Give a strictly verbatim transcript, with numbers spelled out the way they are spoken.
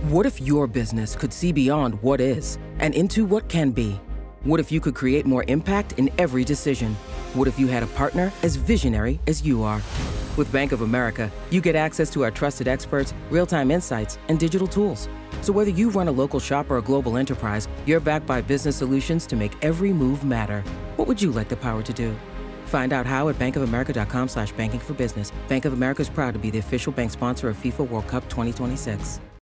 What if your business could see beyond what is and into what can be? What if you could create more impact in every decision? What if you had a partner as visionary as you are? With Bank of America, you get access to our trusted experts, real-time insights, and digital tools. So whether you run a local shop or a global enterprise, you're backed by business solutions to make every move matter. What would you like the power to do? Find out how at bankofamerica.com slash banking for business. Bank of America is proud to be the official bank sponsor of FIFA World Cup twenty twenty-six.